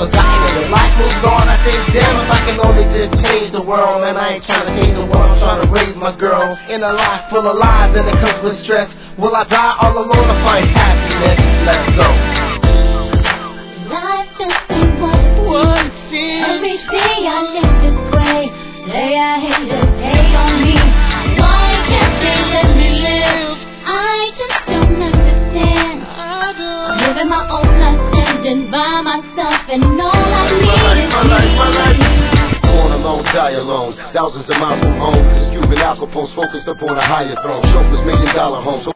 forgotten. If life moves on, I think, damn, if I can only just change the world. Man, I ain't trying to change the world, I'm trying to raise my girl. In a life full of lies and it comes with stress. Will I die all alone or find happiness? Let's go. Life just ain't what it seems. Every day I live this way. They are haters, hate on me. Why can't they let me live? I just don't understand. I'm living my own life, standing by myself, and all I need is me. Born alone, die alone. Thousands of miles from home. This Cuban Al Capone's focused upon a higher throne. Chauffeurs, $1 million homes.